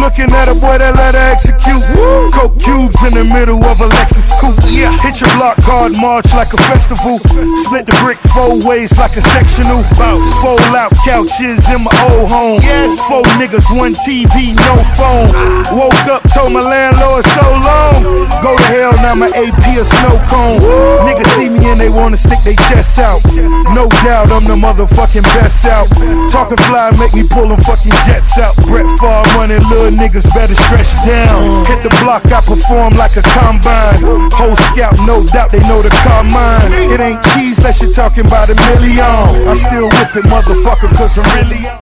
looking at a boy that let her execute. Coke cubes in the middle of a Lexus coupe. Hit your block hard, march like a festival. Split the brick 4 ways like a sectional. Fold out couches in my old home. 4 niggas, 1 TV, no phone. Woke up, told my landlord so long. Go to hell, now my AP a snow cone. Niggas see me and they wanna stick their chests out. No doubt I'm the motherfucking best out. Talking fly, make me pull them fucking jets out. Brett Favre running, little niggas better stretch down. Hit the block, I perform like a combine. Whole scout, no doubt they know the car mine. It ain't cheese, that shit talking about $1 million. I still whip it, motherfucker, cause I'm really